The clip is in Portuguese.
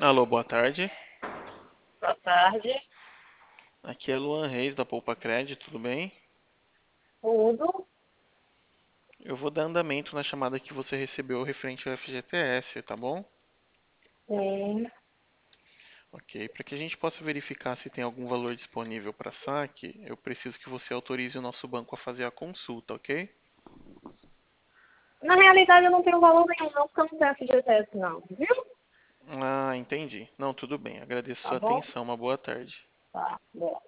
Alô, boa tarde. Boa tarde. Aqui é Luan Reis da Poupa Cred, tudo bem? Tudo? Eu vou dar andamento na chamada que você recebeu referente ao FGTS, tá bom? Sim. Ok, para que a gente possa verificar se tem algum valor disponível para saque, eu preciso que você autorize o nosso banco a fazer a consulta, ok? Na realidade, eu não tenho valor nenhum, não, porque eu não tenho FGTS, não. Viu? Ah, entendi. Não, tudo bem. Agradeço Tá sua bom? atenção. Uma boa tarde. Tá. Bom.